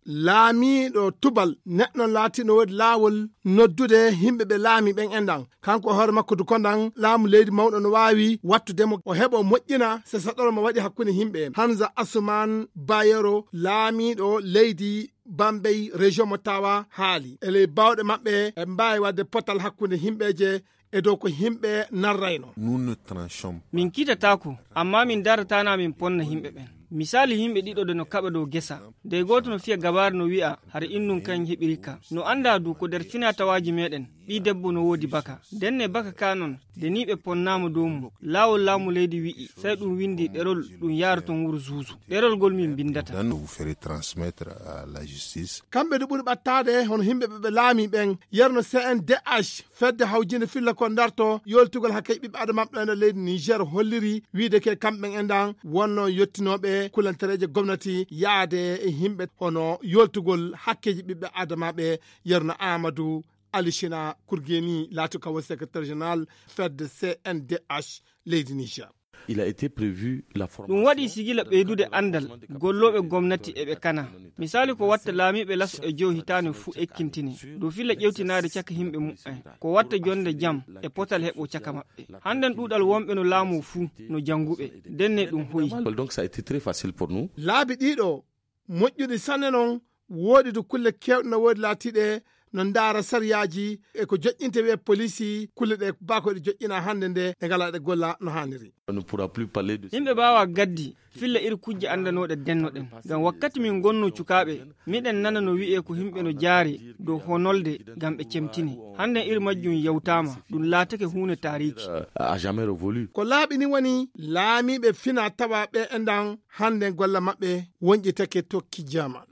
laamiɗo tubal neɗɗo laatino wodi laawol noddude himɓe ɓe laami ɓen endan kanko hoore makko du kondan laamu leydi mawɗo no waawi wattudemo o heɓa moƴƴina so saɗoro mo waɗi hakkunde himɓe. Hamza Asuman Bayero laamiɗo leydi Bambey région mo Tawa haali ele bawɗe maɓɓe e mbawi wadde potal hakkunde himɓeje e dow ko himɓe narrayno. Min kiitatako amma min daratana min ponna himɓe ɓen. Misali himɓe ɗiɗo de no kaɓa dow gesa de goto no fiya gabar no wi'a har innun kan heɓirika no anda du ko nder fina tawaji meɗen ɓi debbo no wodi baka denne baka kanon de ni ɓe ponnama dow mum lawol laamu leydi wi'i sai ɗum windi ɗerol ɗum yaraton wuro Zuuzu ɗerol gol min bindata kamɓe du ɓuri ɓattade hono himɓe ɓe laami ɓen yerno CNDH fedde hawjinde filla ko darto yoltugol hakke ɓiɓɓe adamaɓe ɓe leydi Niger holliri wiide ke kamɓe endan wonno yottinoɓe kulantereje gomnati yaade e himɓe hono yoltugol hakkeji ɓiɓɓe adamaɓe yerno Amadou Alishina Kurgeni laati kawo secrétaire général fedde CNDH leydi Niger. Il a été prévu la formation. Ɗum waɗi sigila ɓeydude andal golloɓe gomnati e ɓe kana misali ko watta laamiɓe laso e jow hitane fuu ekkintini dow filla ƴewtinade caka himɓe mu'en ko watta jonde jam e potal heɓo caka maɓɓe hannden ɗuɗal wonɓe no laamu fuu no janguɓe denne ɗum hoyi. Donc ça a été très facile pour nous. Laabi ɗiɗo moƴƴuɗi sanne noon woodi do kulle kewɗe no woodi laatiɗe no ndaara sariyaji e ko joƴƴinte wi'e polisi kulle ɗe bako ɗe joƴƴina hande nde e ngala ɗe golla no hanniri. Yimɓe bawa gaddi filla iri kujje andanoɗe dennoɗen ngam wakkati min gonno cukaɓe miɗen nana no wi'e ko himɓe no jaari dow honolde ngam ɓe cemtini hande iri majjum yewtama ɗum laatake hunde tariki ko laaɓi ni woni laamiɓe fina tawa ɓe endan hande golla maɓɓe wonƴitake tokki jama.